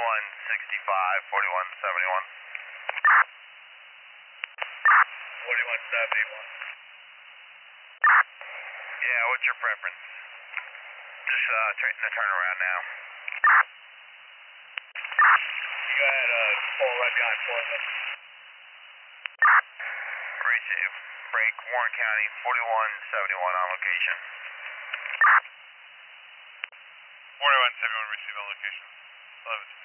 4165, 4171. 4171. Yeah, what's your preference? Just turn around now. You go ahead, pull right behind Portland. Receive. Break, Warren County, 4171 on location. 4171, receive on location. 11.